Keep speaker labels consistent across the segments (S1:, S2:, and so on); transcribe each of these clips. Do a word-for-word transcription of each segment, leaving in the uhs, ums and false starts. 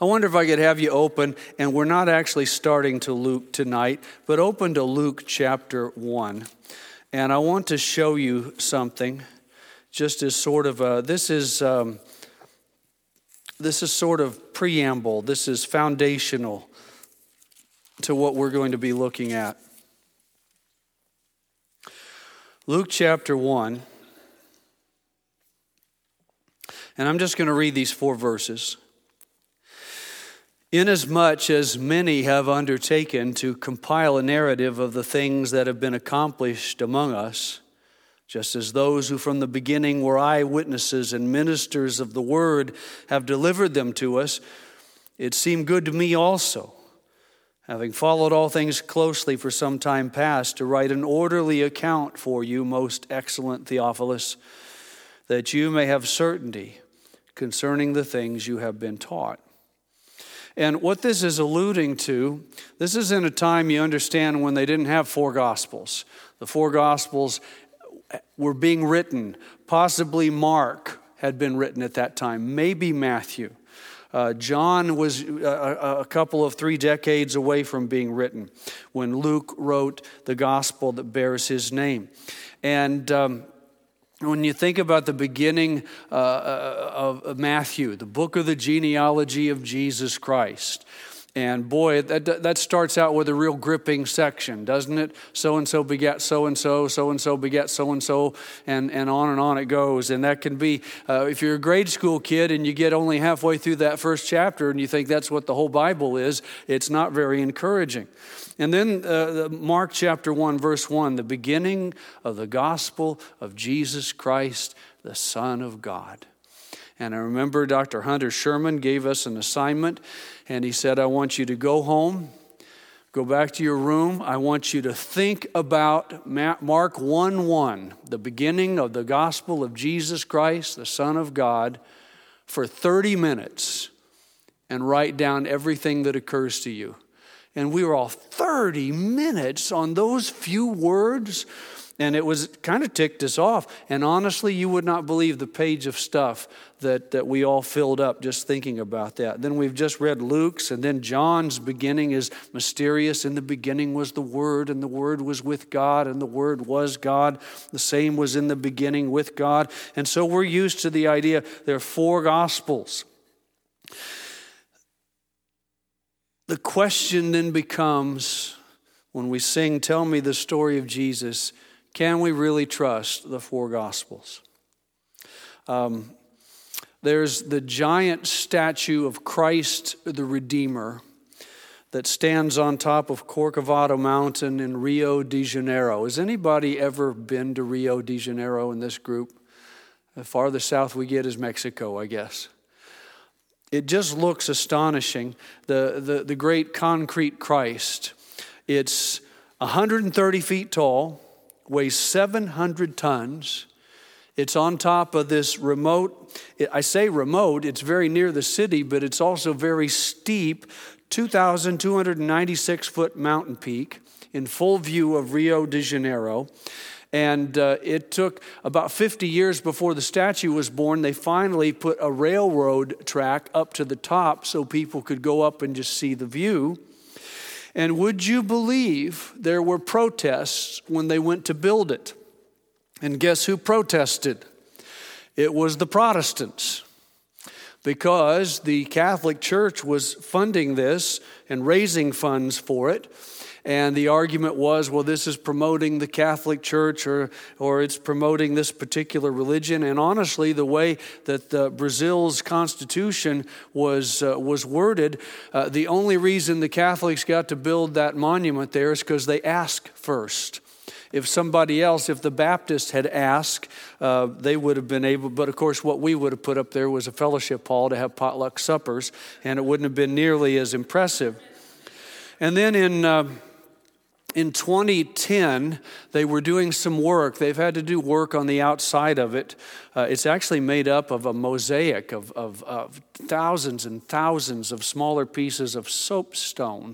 S1: I wonder if I could have you open, and we're not actually starting to Luke tonight, but open to Luke chapter one. And I want to show you something, just as sort of a, this is, um, this is sort of preamble, this is foundational to what we're going to be looking at. Luke chapter one, and I'm just going to read these four verses. Inasmuch as many have undertaken to compile a narrative of the things that have been accomplished among us, just as those who from the beginning were eyewitnesses and ministers of the word have delivered them to us, it seemed good to me also, having followed all things closely for some time past, to write an orderly account for you, most excellent Theophilus, that you may have certainty concerning the things you have been taught. And what this is alluding to, this is in a time, you understand, when they didn't have four Gospels. The four Gospels were being written. Possibly Mark had been written at that time, maybe Matthew. Uh, John was a, a couple of three decades away from being written when Luke wrote the Gospel that bears his name. And um, when you think about the beginning uh, of Matthew, the book of the genealogy of Jesus Christ, and boy, that that starts out with a real gripping section, doesn't it? So-and-so begat so-and-so, so-and-so begat so-and-so, and, and on and on it goes. And that can be, uh, if you're a grade school kid and you get only halfway through that first chapter and you think that's what the whole Bible is, it's not very encouraging. And then uh, Mark chapter one, verse one, the beginning of the gospel of Jesus Christ, the Son of God. And I remember Doctor Hunter Sherman gave us an assignment, and he said, I want you to go home, go back to your room. I want you to think about Mark one one, the beginning of the gospel of Jesus Christ, the Son of God, for thirty minutes, and write down everything that occurs to you. And we were all thirty minutes on those few words. And it was kind of ticked us off. And honestly, you would not believe the page of stuff that, that we all filled up just thinking about that. Then we've just read Luke's, and then John's beginning is mysterious. In the beginning was the Word, and the Word was with God, and the Word was God. The same was in the beginning with God. And so we're used to the idea there are four Gospels. The question then becomes, when we sing, Tell Me the Story of Jesus, can we really trust the four Gospels? Um, there's the giant statue of Christ the Redeemer that stands on top of Corcovado Mountain in Rio de Janeiro. Has anybody ever been to Rio de Janeiro in this group? The farthest south we get is Mexico, I guess. It just looks astonishing, the, the, the great concrete Christ. It's one hundred thirty feet tall, weighs seven hundred tons. It's on top of this remote, I say remote, it's very near the city, but it's also very steep, two thousand two hundred ninety-six foot mountain peak in full view of Rio de Janeiro. And uh, it took about fifty years before the statue was born. They finally put a railroad track up to the top so people could go up and just see the view. And would you believe there were protests when they went to build it? And guess who protested? It was the Protestants. Because the Catholic Church was funding this and raising funds for it. And the argument was, well, this is promoting the Catholic Church or or it's promoting this particular religion. And honestly, the way that the Brazil's constitution was uh, was worded, uh, the only reason the Catholics got to build that monument there is because they asked first. If somebody else, if the Baptists had asked, uh, they would have been able, but of course what we would have put up there was a fellowship hall to have potluck suppers, and it wouldn't have been nearly as impressive. And then in... Uh, In twenty ten, they were doing some work. They've had to do work on the outside of it. Uh, it's actually made up of a mosaic of, of, of thousands and thousands of smaller pieces of soapstone.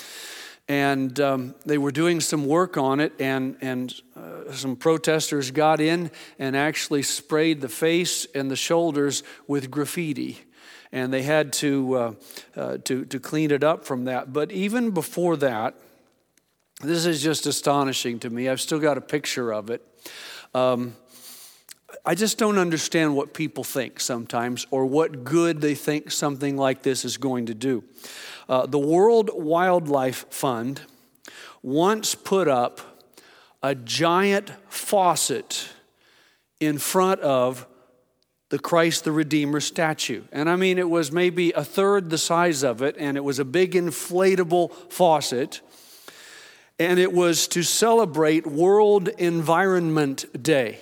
S1: And um, they were doing some work on it, and, and uh, some protesters got in and actually sprayed the face and the shoulders with graffiti. and they had to, uh, uh, to, to clean it up from that. But even before that, this is just astonishing to me. I've still got a picture of it. Um, I just don't understand what people think sometimes, or what good they think something like this is going to do. Uh, the World Wildlife Fund once put up a giant faucet in front of the Christ the Redeemer statue. And I mean, it was maybe a third the size of it, and it was a big inflatable faucet. And it was to celebrate World Environment Day.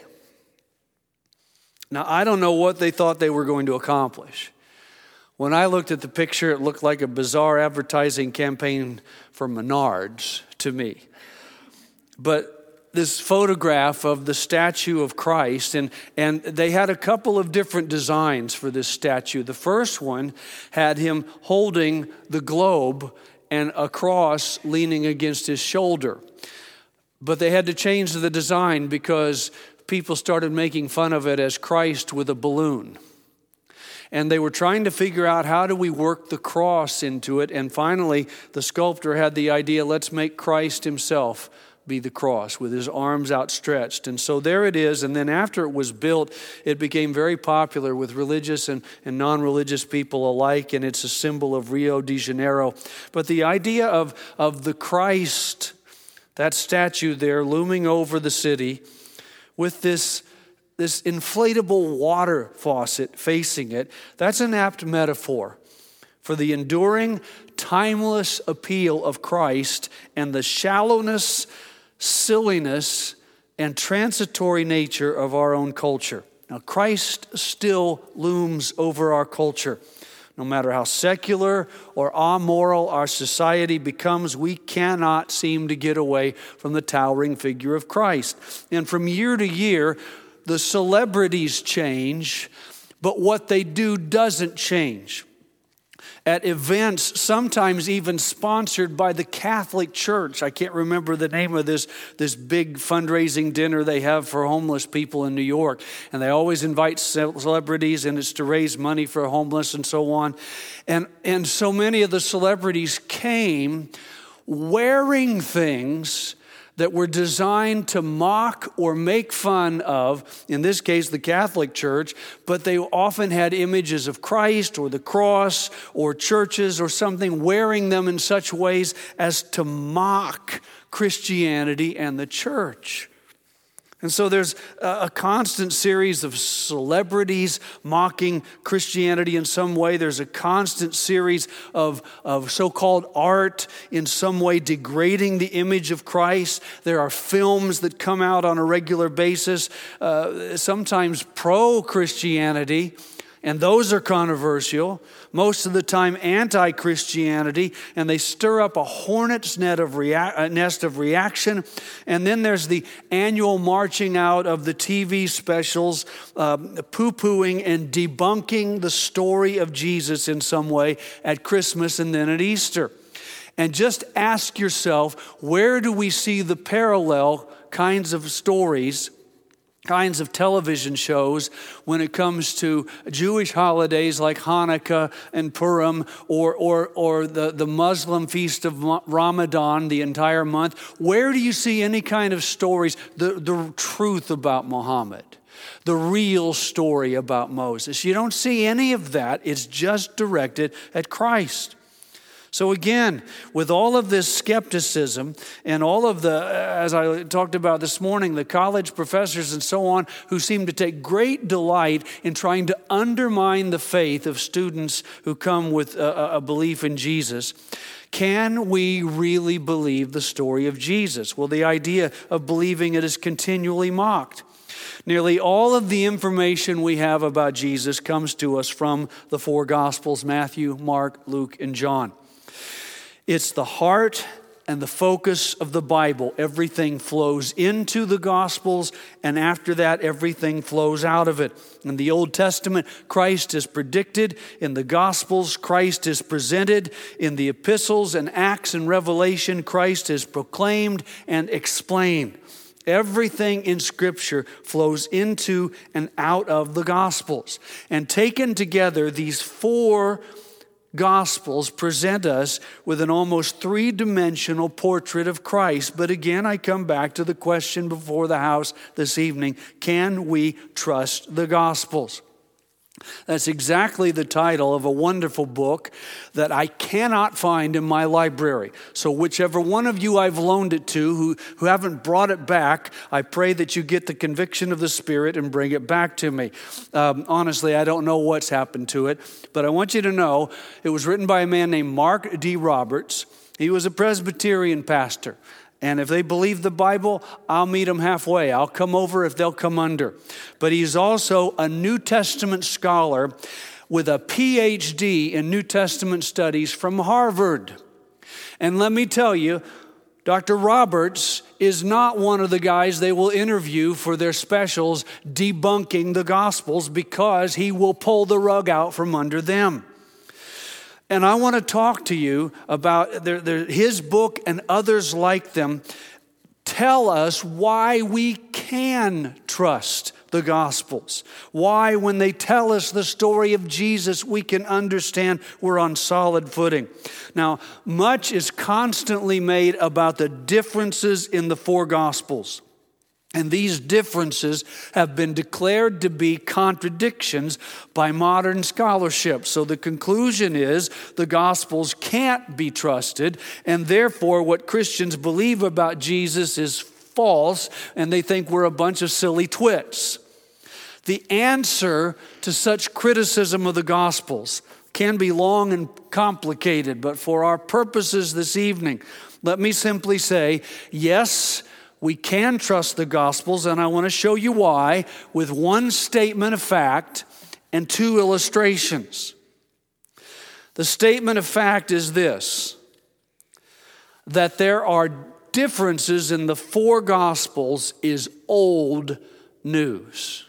S1: Now, I don't know what they thought they were going to accomplish. When I looked at the picture, it looked like a bizarre advertising campaign for Menards to me. But this photograph of the statue of Christ, and, and they had a couple of different designs for this statue. The first one had him holding the globe and a cross leaning against his shoulder. But they had to change the design because people started making fun of it as Christ with a balloon. And they were trying to figure out, how do we work the cross into it? And finally, the sculptor had the idea, let's make Christ himself be the cross with his arms outstretched. And so there it is. And then after it was built, it became very popular with religious and, and non-religious people alike. And it's a symbol of Rio de Janeiro. But the idea of, of the Christ, that statue there looming over the city with this, this inflatable water faucet facing it, that's an apt metaphor for the enduring, timeless appeal of Christ and the shallowness, silliness, and transitory nature of our own culture. Now, Christ still looms over our culture. No matter how secular or amoral our society becomes, we cannot seem to get away from the towering figure of Christ. And from year to year, the celebrities change, but what they do doesn't change. At events, sometimes even sponsored by the Catholic Church. I can't remember the name of this, this big fundraising dinner they have for homeless people in New York. And they always invite celebrities, and it's to raise money for homeless and so on. And, and so many of the celebrities came wearing things that were designed to mock or make fun of, in this case, the Catholic Church, but they often had images of Christ or the cross or churches or something, wearing them in such ways as to mock Christianity and the church. And so there's a constant series of celebrities mocking Christianity in some way. There's a constant series of, of so-called art in some way degrading the image of Christ. There are films that come out on a regular basis, uh, sometimes pro-Christianity, and those are controversial. Most of the time anti-Christianity, and they stir up a hornet's net of rea- uh, nest of reaction. And then there's the annual marching out of the T V specials, uh, poo-pooing and debunking the story of Jesus in some way at Christmas and then at Easter. And just ask yourself, where do we see the parallel kinds of stories, kinds of television shows when it comes to Jewish holidays like Hanukkah and Purim, or or or the, the Muslim feast of Ramadan, the entire month? Where do you see any kind of stories, the, the truth about Muhammad, the real story about Moses? You don't see any of that. It's just directed at Christ. So again, with all of this skepticism and all of the, as I talked about this morning, the college professors and so on, who seem to take great delight in trying to undermine the faith of students who come with a, a belief in Jesus, can we really believe the story of Jesus? Well, the idea of believing it is continually mocked. Nearly all of the information we have about Jesus comes to us from the four Gospels, Matthew, Mark, Luke, and John. It's the heart and the focus of the Bible. Everything flows into the Gospels, and after that, everything flows out of it. In the Old Testament, Christ is predicted. In the Gospels, Christ is presented. In the epistles and Acts and Revelation, Christ is proclaimed and explained. Everything in Scripture flows into and out of the Gospels. And taken together, these four Gospels present us with an almost three-dimensional portrait of Christ. But again, I come back to the question before the house this evening: can we trust the Gospels? That's exactly the title of a wonderful book that I cannot find in my library. So whichever one of you I've loaned it to who, who haven't brought it back, I pray that you get the conviction of the Spirit and bring it back to me. Um, honestly, I don't know what's happened to it, but I want you to know it was written by a man named Mark D. Roberts. He was a Presbyterian pastor. And if they believe the Bible, I'll meet them halfway. I'll come over if they'll come under. But he's also a New Testament scholar with a P H D in New Testament studies from Harvard. And let me tell you, Doctor Roberts is not one of the guys they will interview for their specials debunking the Gospels, because he will pull the rug out from under them. And I want to talk to you about their, their, his book and others like them tell us why we can trust the Gospels. Why, when they tell us the story of Jesus, we can understand we're on solid footing. Now, much is constantly made about the differences in the four Gospels. And these differences have been declared to be contradictions by modern scholarship. So the conclusion is the Gospels can't be trusted, and therefore what Christians believe about Jesus is false, and they think we're a bunch of silly twits. The answer to such criticism of the Gospels can be long and complicated, but for our purposes this evening, let me simply say, yes, we can trust the Gospels, and I want to show you why with one statement of fact and two illustrations. The statement of fact is this: that there are differences in the four Gospels is old news.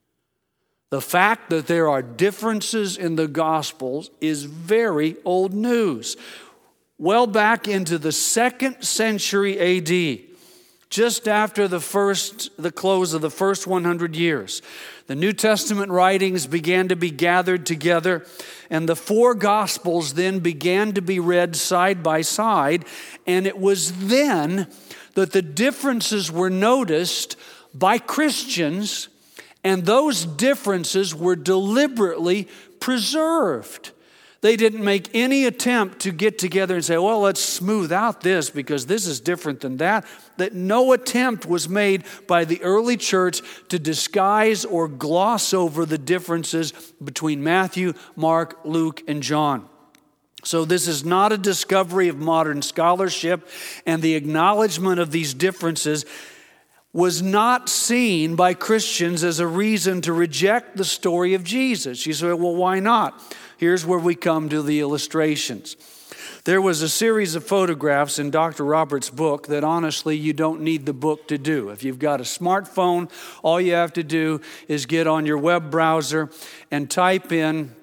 S1: The fact that there are differences in the Gospels is very old news. Well back into the second century A D, just after the first, the close of the first one hundred years, the New Testament writings began to be gathered together, and the four Gospels then began to be read side by side, and it was then that the differences were noticed by Christians, and those differences were deliberately preserved. They didn't make any attempt to get together and say, well, let's smooth out this because this is different than that. That no attempt was made by the early church to disguise or gloss over the differences between Matthew, Mark, Luke, and John. So this is not a discovery of modern scholarship, and the acknowledgement of these differences was not seen by Christians as a reason to reject the story of Jesus. You say, well, why not? Here's where we come to the illustrations. There was a series of photographs in Doctor Roberts' book that honestly you don't need the book to do. If you've got a smartphone, all you have to do is get on your web browser and type in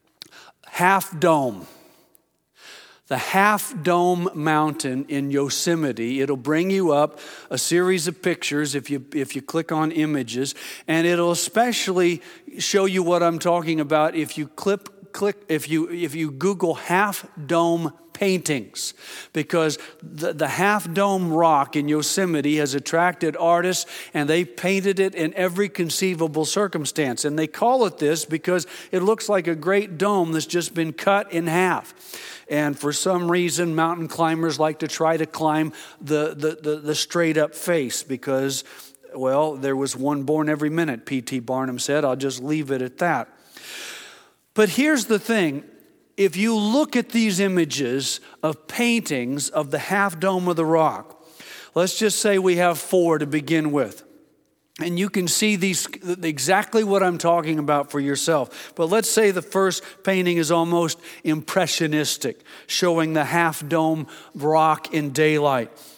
S1: Half Dome. The Half Dome Mountain in Yosemite. It'll bring you up a series of pictures if you if you click on images, and it'll especially show you what I'm talking about if you click click if you if you Google Half Dome paintings, because the, the Half Dome rock in Yosemite has attracted artists, and they painted it in every conceivable circumstance. And they call it this because it looks like a great dome that's just been cut in half. And for some reason, mountain climbers like to try to climb the, the, the, the straight up face because, well, there was one born every minute, P T Barnum said. I'll just leave it at that. But here's the thing. If you look at these images of paintings of the Half Dome of the Rock, let's just say we have four to begin with. And you can see these exactly what I'm talking about for yourself. But let's say the first painting is almost impressionistic, showing the Half Dome rock in daylight.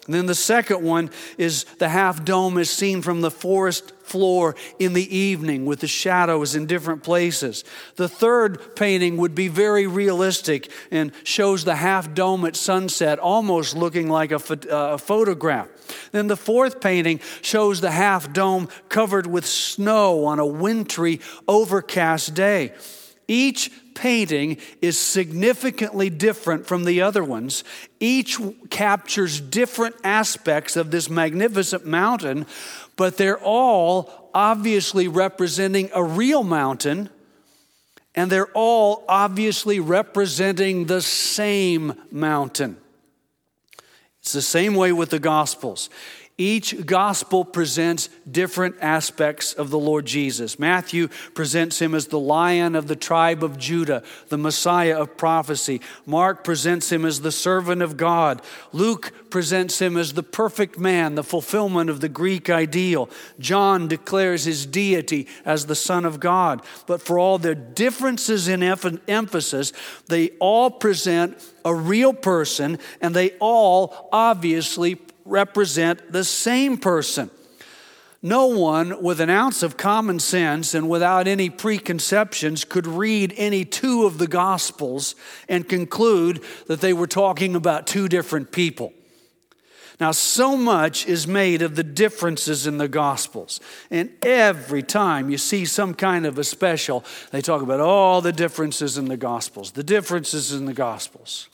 S1: And then the second one is the half dome is seen from the forest floor in the evening with the shadows in different places. The third painting would be very realistic and shows the half dome at sunset, almost looking like a, pho- uh, a photograph. Then the fourth painting shows the half dome covered with snow on a wintry, overcast day. Each painting is significantly different from the other ones. Each captures different aspects of this magnificent mountain, but they're all obviously representing a real mountain, and they're all obviously representing the same mountain. It's the same way with the Gospels. Each gospel presents different aspects of the Lord Jesus. Matthew presents him as the Lion of the tribe of Judah, the Messiah of prophecy. Mark presents him as the servant of God. Luke presents him as the perfect man, the fulfillment of the Greek ideal. John declares his deity as the Son of God. But for all their differences in emphasis, they all present a real person, and they all obviously represent the same person. No one with an ounce of common sense and without any preconceptions could read any two of the Gospels and conclude that they were talking about two different people. Now, so much is made of the differences in the Gospels. And every time you see some kind of a special, they talk about all the differences in the Gospels, the differences in the Gospels.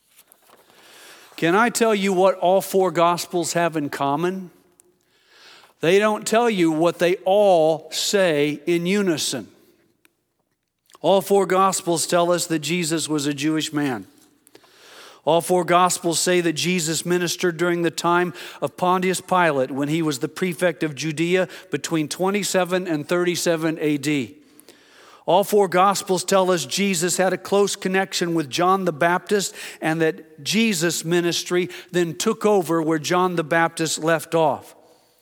S1: Can I tell you what all four Gospels have in common? They don't tell you what they all say in unison. All four Gospels tell us that Jesus was a Jewish man. All four Gospels say that Jesus ministered during the time of Pontius Pilate when he was the prefect of Judea between twenty-seven and thirty-seven A D. All four Gospels tell us Jesus had a close connection with John the Baptist and that Jesus' ministry then took over where John the Baptist left off.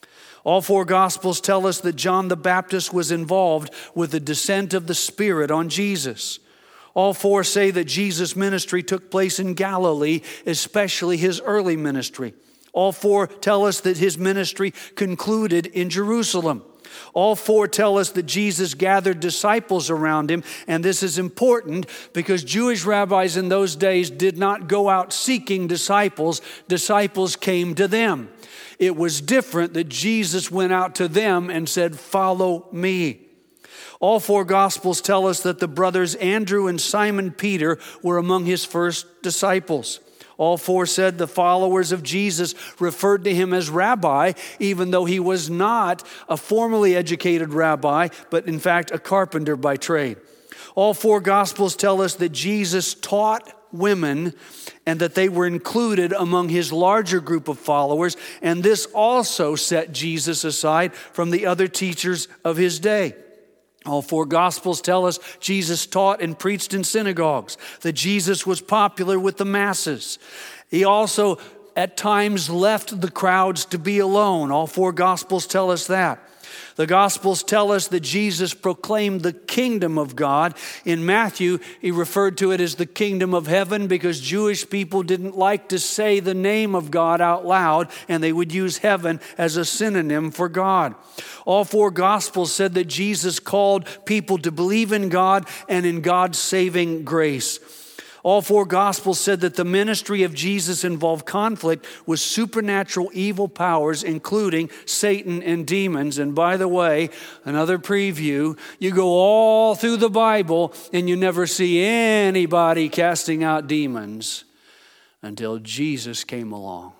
S1: All four Gospels tell us that John the Baptist was involved with the descent of the Spirit on Jesus. All four say that Jesus' ministry took place in Galilee, especially his early ministry. All four tell us that his ministry concluded in Jerusalem. All four tell us that Jesus gathered disciples around him, and this is important because Jewish rabbis in those days did not go out seeking disciples. Disciples came to them. It was different that Jesus went out to them and said, "Follow me." All four Gospels tell us that the brothers Andrew and Simon Peter were among his first disciples. All four said the followers of Jesus referred to him as rabbi, even though he was not a formally educated rabbi, but in fact a carpenter by trade. All four Gospels tell us that Jesus taught women and that they were included among his larger group of followers, and this also set Jesus aside from the other teachers of his day. All four Gospels tell us Jesus taught and preached in synagogues, that Jesus was popular with the masses. He also at times left the crowds to be alone. All four Gospels tell us that. The Gospels tell us that Jesus proclaimed the kingdom of God. In Matthew, he referred to it as the kingdom of heaven because Jewish people didn't like to say the name of God out loud, and they would use heaven as a synonym for God. All four Gospels said that Jesus called people to believe in God and in God's saving grace. All four Gospels said that the ministry of Jesus involved conflict with supernatural evil powers, including Satan and demons. And by the way, another preview, you go all through the Bible and you never see anybody casting out demons until Jesus came along.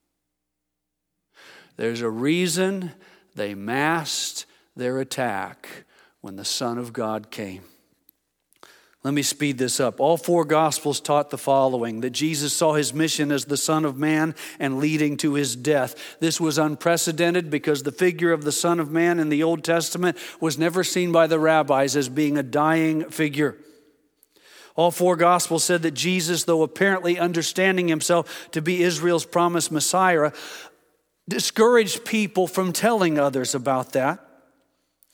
S1: There's a reason they masked their attack when the Son of God came. Let me speed this up. All four Gospels taught the following: that Jesus saw his mission as the Son of Man and leading to his death. This was unprecedented because the figure of the Son of Man in the Old Testament was never seen by the rabbis as being a dying figure. All four Gospels said that Jesus, though apparently understanding himself to be Israel's promised Messiah, discouraged people from telling others about that.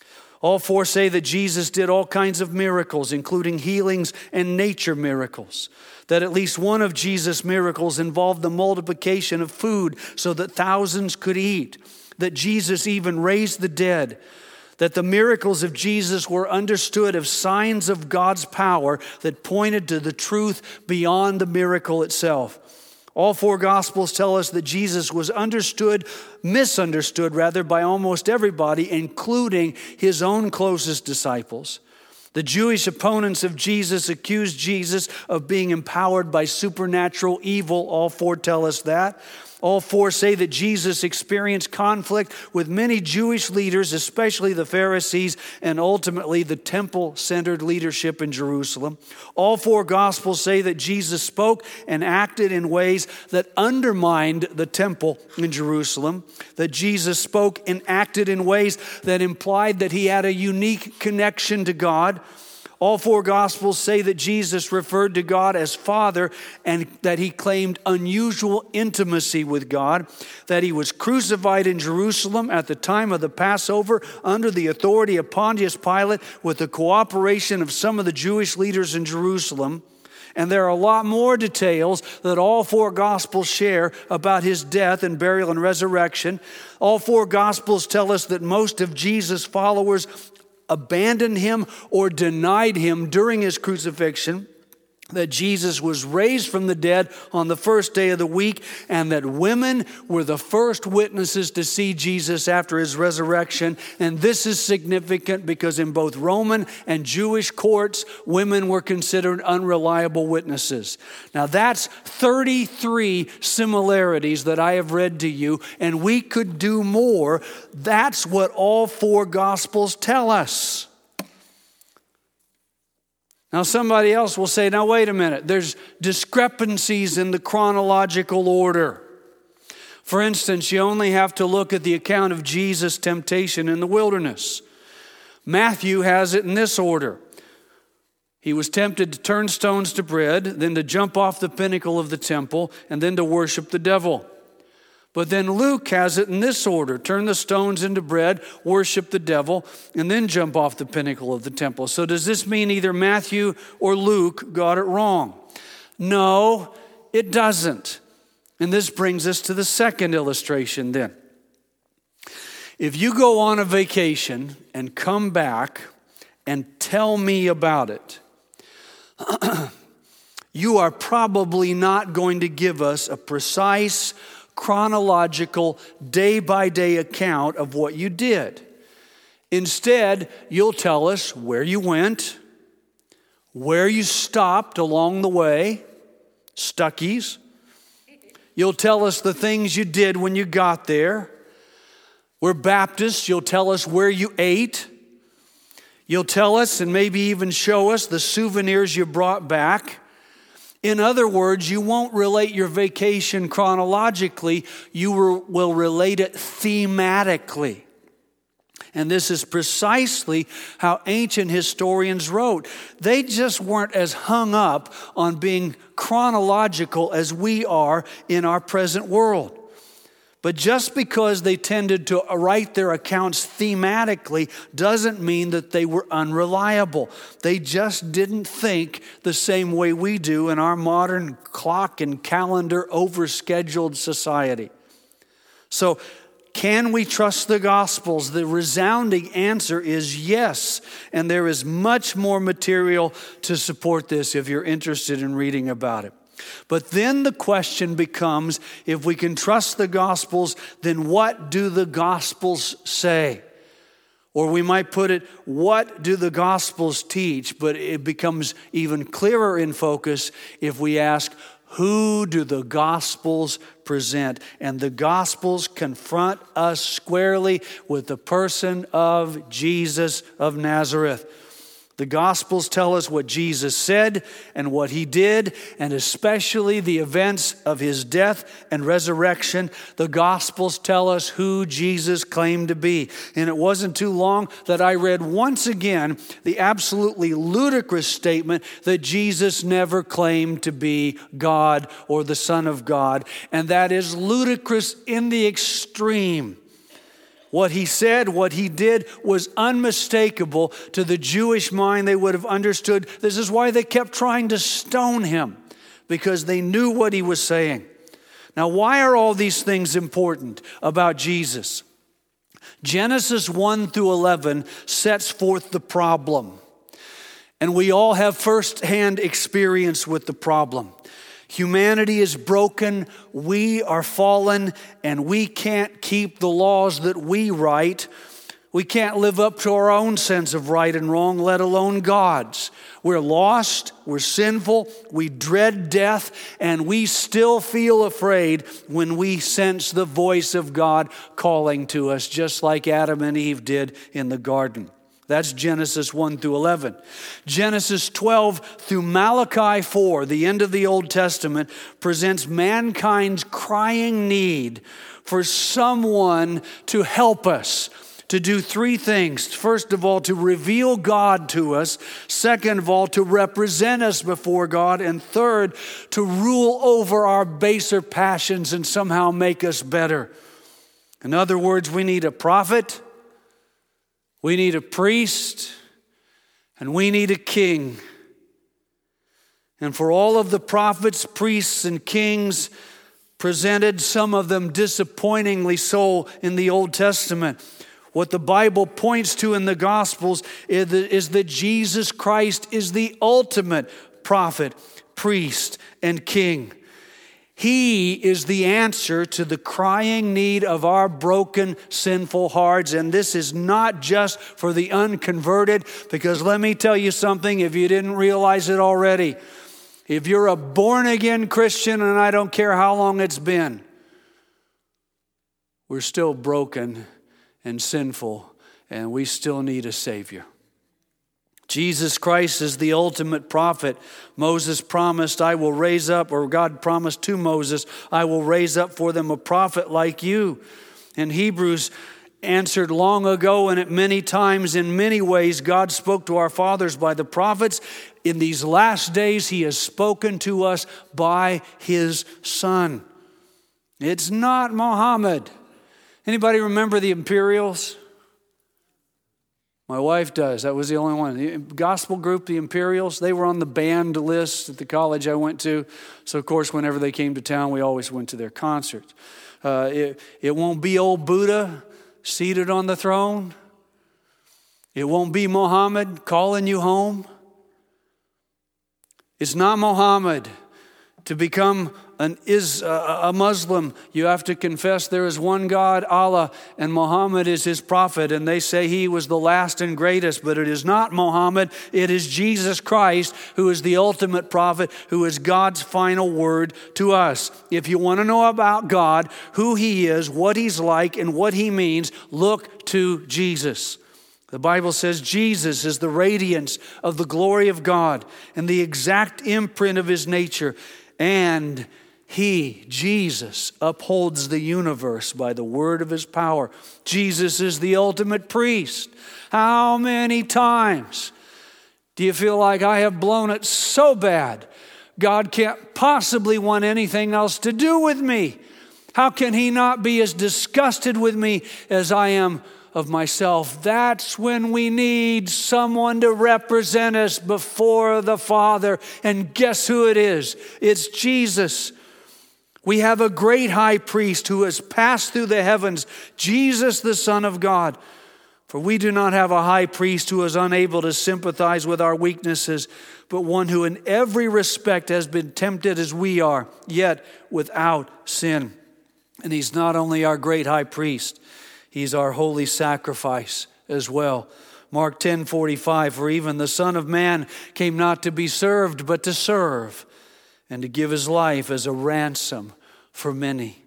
S1: All four say that Jesus did all kinds of miracles, including healings and nature miracles. That at least one of Jesus' miracles involved the multiplication of food so that thousands could eat. That Jesus even raised the dead. That the miracles of Jesus were understood as signs of God's power that pointed to the truth beyond the miracle itself. All four Gospels tell us that Jesus was understood, misunderstood rather, by almost everybody, including his own closest disciples. The Jewish opponents of Jesus accused Jesus of being empowered by supernatural evil. All four tell us that. All four say that Jesus experienced conflict with many Jewish leaders, especially the Pharisees, and ultimately the temple-centered leadership in Jerusalem. All four Gospels say that Jesus spoke and acted in ways that undermined the temple in Jerusalem, that Jesus spoke and acted in ways that implied that he had a unique connection to God. All four Gospels say that Jesus referred to God as Father and that he claimed unusual intimacy with God, that he was crucified in Jerusalem at the time of the Passover under the authority of Pontius Pilate with the cooperation of some of the Jewish leaders in Jerusalem. And there are a lot more details that all four Gospels share about his death and burial and resurrection. All four Gospels tell us that most of Jesus' followers abandoned him or denied him during his crucifixion, that Jesus was raised from the dead on the first day of the week, and that women were the first witnesses to see Jesus after his resurrection. And this is significant because in both Roman and Jewish courts, women were considered unreliable witnesses. Now that's thirty-three similarities that I have read to you, and we could do more. That's what all four Gospels tell us. Now somebody else will say, now wait a minute, there's discrepancies in the chronological order. For instance, you only have to look at the account of Jesus' temptation in the wilderness. Matthew has it in this order. He was tempted to turn stones to bread, then to jump off the pinnacle of the temple, and then to worship the devil. But then Luke has it in this order: turn the stones into bread, worship the devil, and then jump off the pinnacle of the temple. So does this mean either Matthew or Luke got it wrong? No, it doesn't. And this brings us to the second illustration then. If you go on a vacation and come back and tell me about it, you are probably not going to give us a precise chronological, day-by-day account of what you did. Instead, you'll tell us where you went, where you stopped along the way, Stuckies. You'll tell us the things you did when you got there. We're Baptists, you'll tell us where you ate. You'll tell us and maybe even show us the souvenirs you brought back. In other words, you won't relate your vacation chronologically, you will relate it thematically. And this is precisely how ancient historians wrote. They just weren't as hung up on being chronological as we are in our present world. But just because they tended to write their accounts thematically doesn't mean that they were unreliable. They just didn't think the same way we do in our modern clock and calendar overscheduled society. So, can we trust the Gospels? The resounding answer is yes. And there is much more material to support this if you're interested in reading about it. But then the question becomes, if we can trust the Gospels, then what do the Gospels say? Or we might put it, what do the Gospels teach? But it becomes even clearer in focus if we ask, who do the Gospels present? And the Gospels confront us squarely with the person of Jesus of Nazareth. The Gospels tell us what Jesus said and what he did, and especially the events of his death and resurrection. The Gospels tell us who Jesus claimed to be. And it wasn't too long that I read once again the absolutely ludicrous statement that Jesus never claimed to be God or the Son of God. And that is ludicrous in the extreme. What he said, what he did was unmistakable to the Jewish mind. They would have understood. This is why they kept trying to stone him, because they knew what he was saying. Now, why are all these things important about Jesus? Genesis one through eleven sets forth the problem. And we all have firsthand experience with the problem. Humanity is broken, we are fallen, and we can't keep the laws that we write. We can't live up to our own sense of right and wrong, let alone God's. We're lost, we're sinful, we dread death, and we still feel afraid when we sense the voice of God calling to us, just like Adam and Eve did in the garden. That's Genesis one through eleven. Genesis twelve through Malachi four, the end of the Old Testament, presents mankind's crying need for someone to help us, to do three things. First of all, to reveal God to us. Second of all, to represent us before God. And third, to rule over our baser passions and somehow make us better. In other words, we need a prophet, we need a priest, and we need a king. And for all of the prophets, priests, and kings presented, some of them disappointingly so in the Old Testament, what the Bible points to in the Gospels is that Jesus Christ is the ultimate prophet, priest, and king. He is the answer to the crying need of our broken, sinful hearts. And this is not just for the unconverted, because let me tell you something, if you didn't realize it already, if you're a born-again Christian, and I don't care how long it's been, we're still broken and sinful, and we still need a Savior. Jesus Christ is the ultimate prophet. Moses promised, I will raise up, or God promised to Moses, I will raise up for them a prophet like you. And Hebrews answered long ago, and at many times, in many ways, God spoke to our fathers by the prophets. In these last days, He has spoken to us by His Son. It's not Muhammad. Anybody remember the Imperials? My wife does. That was the only one. The gospel group, the Imperials, they were on the band list at the college I went to. So, of course, whenever they came to town, we always went to their concerts. Uh, it, it won't be old Buddha seated on the throne. It won't be Muhammad calling you home. It's not Muhammad. To become an is a Muslim, you have to confess there is one God, Allah, and Muhammad is his prophet. And they say he was the last and greatest, but it is not Muhammad. It is Jesus Christ, who is the ultimate prophet, who is God's final word to us. If you want to know about God, who He is, what He's like, and what He means, look to Jesus. The Bible says Jesus is the radiance of the glory of God and the exact imprint of His nature. And He, Jesus, upholds the universe by the word of His power. Jesus is the ultimate priest. How many times do you feel like I have blown it so bad, God can't possibly want anything else to do with me? How can He not be as disgusted with me as I am of myself? That's when we need someone to represent us before the Father. And guess who it is? It's Jesus. We have a great high priest who has passed through the heavens, Jesus, the Son of God. For we do not have a high priest who is unable to sympathize with our weaknesses, but one who in every respect has been tempted as we are, yet without sin. And He's not only our great high priest, He's our holy sacrifice as well. Mark ten forty-five, for even the Son of Man came not to be served, but to serve, and to give His life as a ransom for many.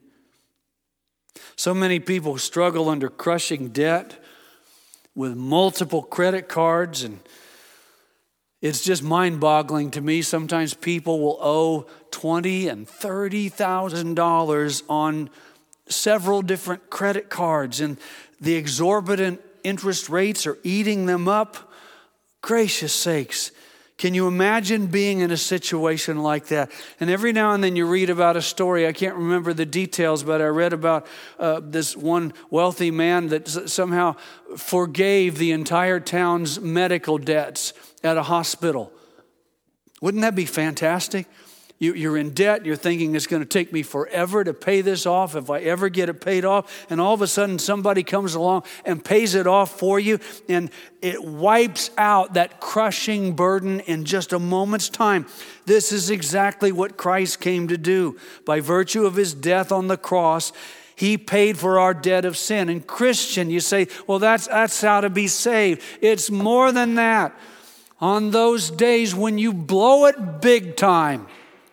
S1: So many people struggle under crushing debt with multiple credit cards, and it's just mind-boggling to me. Sometimes people will owe twenty thousand dollars and thirty thousand dollars on several different credit cards, and the exorbitant interest rates are eating them up. Gracious sakes, Can you imagine being in a situation like that? And every now and then you read about a story. I can't remember the details, but I read about uh, this one wealthy man that s- somehow forgave the entire town's medical debts at a hospital. Wouldn't that be fantastic? You, you're in debt. You're thinking it's going to take me forever to pay this off if I ever get it paid off. And all of a sudden somebody comes along and pays it off for you. And it wipes out that crushing burden in just a moment's time. This is exactly what Christ came to do. By virtue of his death on the cross, he paid for our debt of sin. And Christian, you say, well, that's, that's how to be saved. It's more than that. On those days when you blow it big time,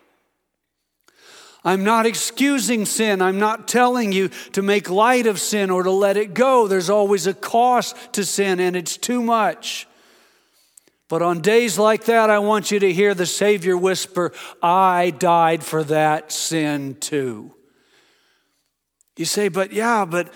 S1: I'm not excusing sin. I'm not telling you to make light of sin or to let it go. There's always a cost to sin, and it's too much. But on days like that, I want you to hear the Savior whisper, I died for that sin too. You say, but yeah, but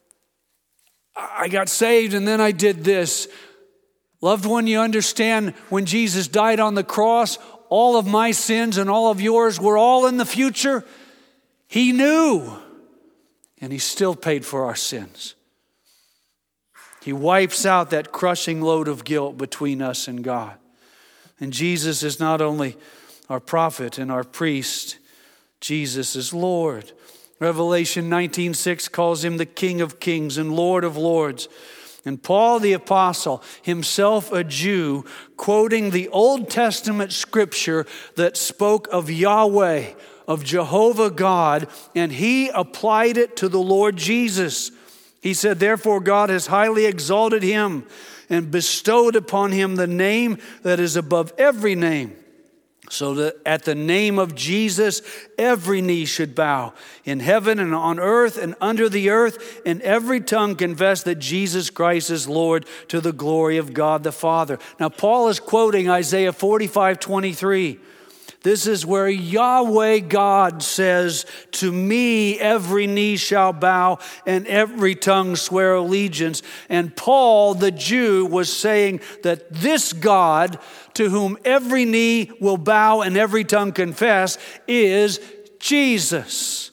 S1: I got saved and then I did this. Loved one, you understand when Jesus died on the cross, all of my sins and all of yours were all in the future. He knew, and he still paid for our sins. He wipes out that crushing load of guilt between us and God. And Jesus is not only our prophet and our priest, Jesus is Lord. Revelation nineteen six calls him the King of Kings and Lord of Lords. And Paul the Apostle, himself a Jew, quoting the Old Testament scripture that spoke of Yahweh, of Jehovah God, and he applied it to the Lord Jesus. He said, therefore God has highly exalted him and bestowed upon him the name that is above every name, so that at the name of Jesus, every knee should bow in heaven and on earth and under the earth, and every tongue confess that Jesus Christ is Lord, to the glory of God the Father. Now, Paul is quoting Isaiah forty-five twenty-three. This is where Yahweh God says, to me every knee shall bow and every tongue swear allegiance. And Paul, the Jew, was saying that this God, to whom every knee will bow and every tongue confess, is Jesus.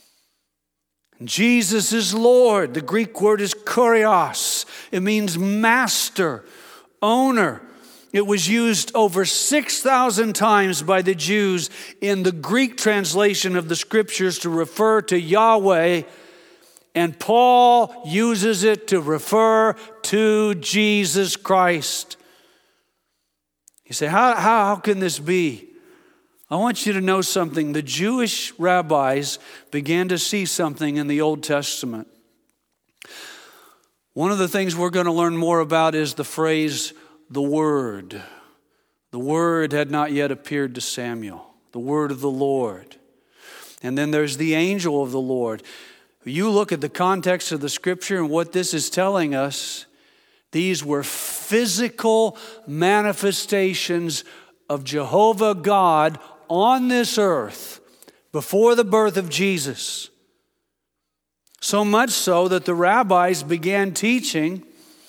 S1: Jesus is Lord. The Greek word is kurios. It means master, owner. It was used over six thousand times by the Jews in the Greek translation of the scriptures to refer to Yahweh, and Paul uses it to refer to Jesus Christ. You say, how, how, how can this be? I want you to know something. The Jewish rabbis began to see something in the Old Testament. One of the things we're going to learn more about is the phrase, the Word. The Word had not yet appeared to Samuel. The Word of the Lord. And then there's the angel of the Lord. You look at the context of the scripture and what this is telling us, these were physical manifestations of Jehovah God on this earth before the birth of Jesus. So much so that the rabbis began teaching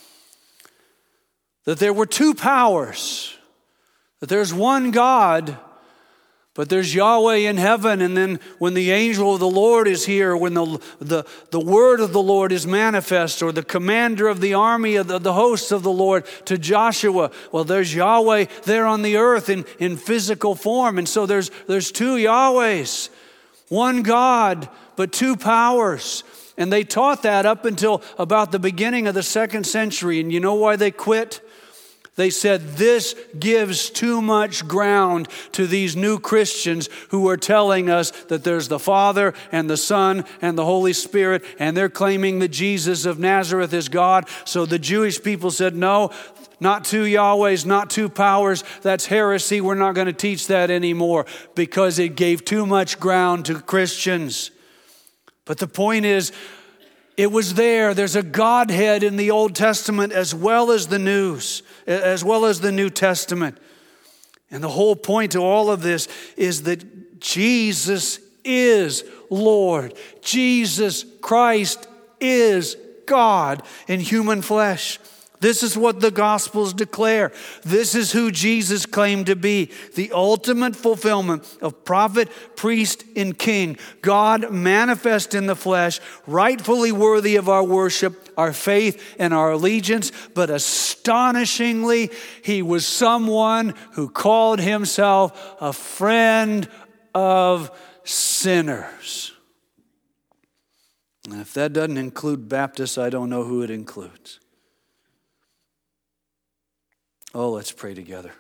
S1: that there were two powers, that there's one God, but there's Yahweh in heaven, and then when the angel of the Lord is here, when the, the, the word of the Lord is manifest, or the commander of the army of the, the hosts of the Lord to Joshua, well, there's Yahweh there on the earth in, in physical form. And so there's, there's two Yahwehs, one God, but two powers. And they taught that up until about the beginning of the second century. And you know why they quit? They said, this gives too much ground to these new Christians who are telling us that there's the Father and the Son and the Holy Spirit, and they're claiming that Jesus of Nazareth is God. So the Jewish people said, no, not two Yahwehs, not two powers. That's heresy. We're not going to teach that anymore because it gave too much ground to Christians. But the point is, it was there. There's a Godhead in the Old Testament as well as the News, as well as the New Testament. And the whole point to all of this is that Jesus is Lord. Jesus Christ is God in human flesh. This is what the Gospels declare. This is who Jesus claimed to be, the ultimate fulfillment of prophet, priest, and king. God manifest in the flesh, rightfully worthy of our worship, our faith, and our allegiance. But astonishingly, he was someone who called himself a friend of sinners. And if that doesn't include Baptists, I don't know who it includes. Oh, let's pray together.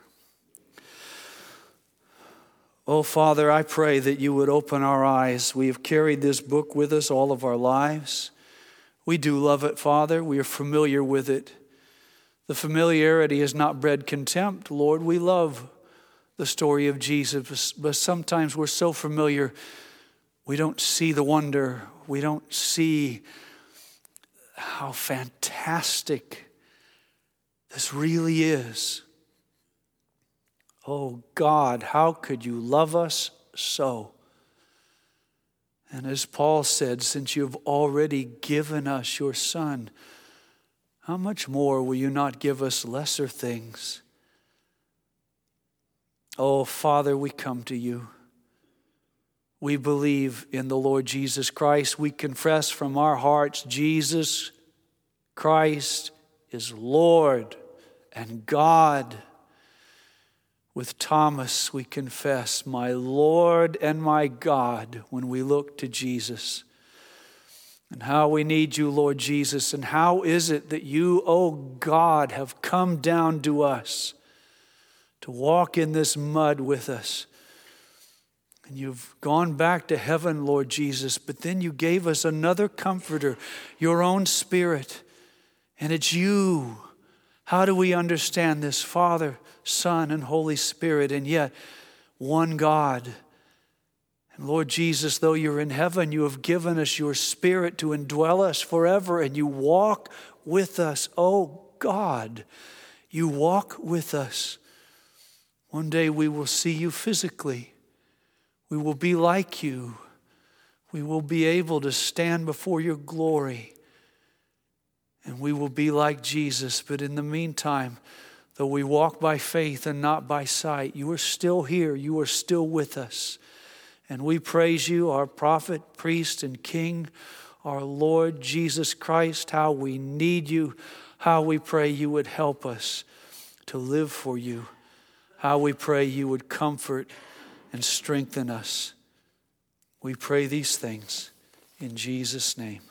S1: Oh, Father, I pray that you would open our eyes. We have carried this book with us all of our lives. We do love it, Father. We are familiar with it. The familiarity has not bred contempt. Lord, we love the story of Jesus, but sometimes we're so familiar, we don't see the wonder. We don't see how fantastic this really is. Oh God, how could you love us so? And as Paul said, since you've already given us your Son, how much more will you not give us lesser things? Oh Father, we come to you. We believe in the Lord Jesus Christ. We confess from our hearts, Jesus Christ is Lord and God. With Thomas, we confess, my Lord and my God, when we look to Jesus. And how we need you, Lord Jesus. And how is it that you, oh God, have come down to us to walk in this mud with us. And you've gone back to heaven, Lord Jesus, but then you gave us another comforter, your own Spirit. And it's you. How do we understand this? Father, Son, and Holy Spirit, and yet one God. And Lord Jesus, though you're in heaven, you have given us your Spirit to indwell us forever, and you walk with us. Oh God, you walk with us. One day we will see you physically. We will be like you. We will be able to stand before your glory. And we will be like Jesus. But in the meantime, though we walk by faith and not by sight, you are still here. You are still with us. And we praise you, our prophet, priest, and king, our Lord Jesus Christ, how we need you, how we pray you would help us to live for you, how we pray you would comfort and strengthen us. We pray these things in Jesus' name.